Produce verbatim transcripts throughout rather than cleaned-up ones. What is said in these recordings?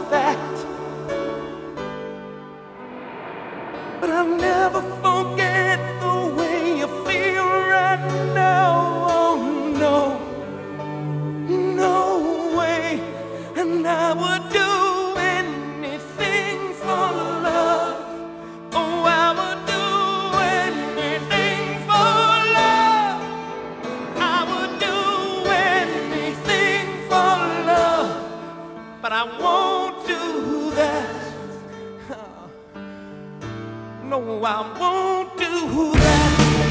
fact. But I'll never forget the way you feel right now. Oh no, no way. And I would do anything for love. Oh, I would do anything for love. I would do anything for love. But I won't do that. No, I won't do that.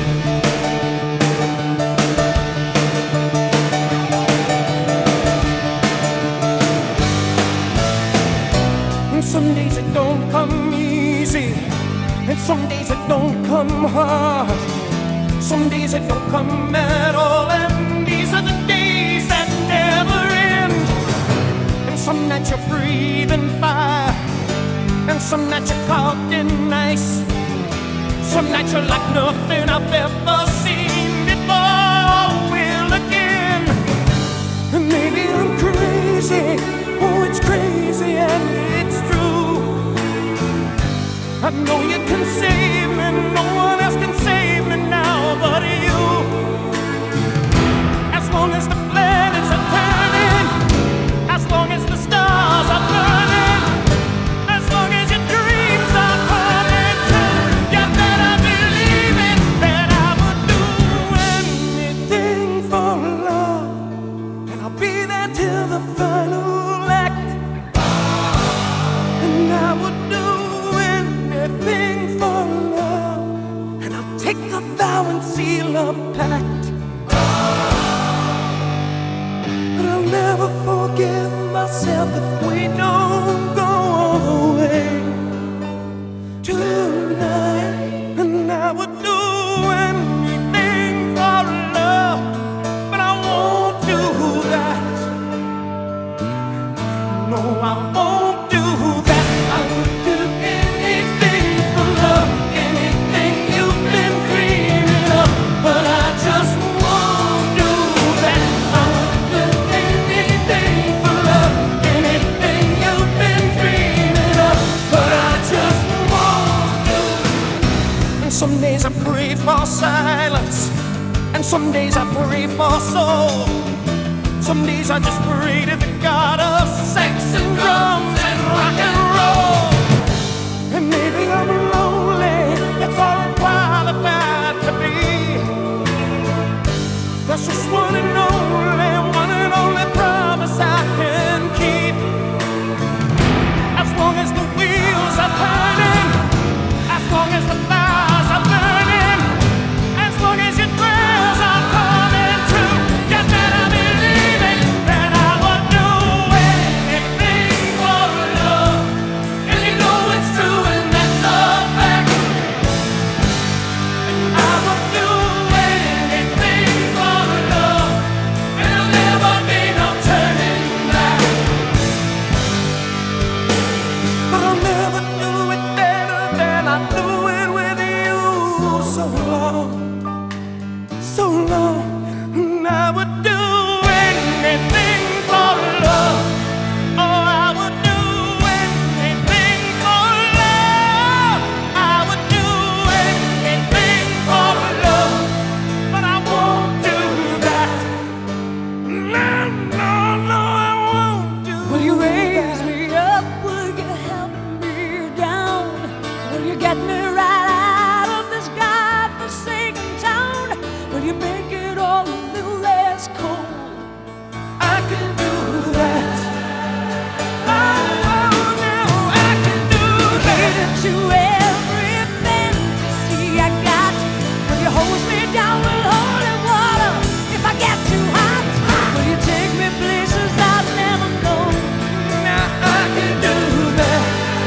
And some days it don't come easy, and some days it don't come hard. Some days it don't come at all, and these are the days that never end. And some nights you're breathing fire, and some nights you're caught in ice. Some nights you're like nothing I've ever seen before. Will again. And maybe I'm crazy. Oh, it's crazy and it's true. I know you can save me. No one else can save me now but you. As long as the planets are turning, as long as the stars are burning, as long as your dreams are coming true, you better believe it that I would do anything for love. And I'll be there till the final act. And I would do anything for love. And I'll take a vow and seal a pact. But I'll never forgive myself if we don't go away tonight. And I would do anything for love, but I won't do that. No, I won't do that. I would do anything for love, anything you've been dreaming of, but I just won't do that. I would do anything for love, anything you've been dreaming of, but I just won't do it. And some days I pray for silence, and some days I pray for soul. Some days I just pray to the God of sex and drums and rock and roll. And maybe I'm lonely, that's all I'm qualified to be. That's just one and only, one and only promise I can keep. As long as the wheels are turning, as long as the fires are burning, as long as your prayers are coming true, you better believe it that I would do anything for love. And you know it's true and that's a fact. I would do anything for love, and there'll never be no turning back. But I'll never do it better than I do it with you. So long, so long, and I would do anything for love. Oh, I would do anything for love. I would do anything for love, but I won't do that. No, no, no, I won't do that. Will you raise me up? Will you help me down? Will you get me right out of this godforsaken town? Will you make it all a little less cold? I can do that. Oh, oh, no, I can do Cater that. to every fantasy I got. Will you hose me down with holy water if I get too hot? Will you take me places I've never known? Now I can do that.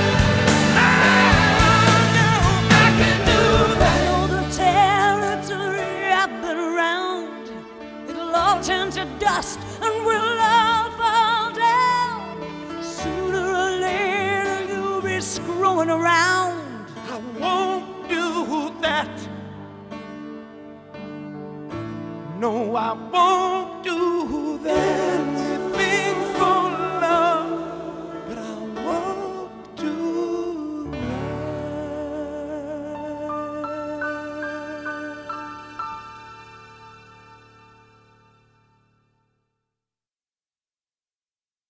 Oh, no, I can do I that. know the territory I've been around. It'll all turn to dust and we'll all fall down. Sooner or later you'll be screwing around. I won't do that. No, I won't do that.